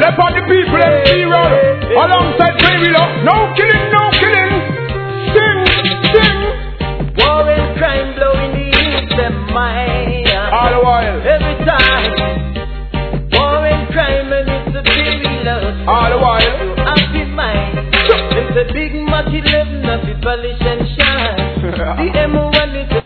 up on the people and zero. Alongside Grevilo. No killing, no killing. Sing, sing. War and crime blowing the youth them mind. All the while. Every time. War and crime and it's a guerrilla. All the while. You have in mind. It's a big multi-level of abolition.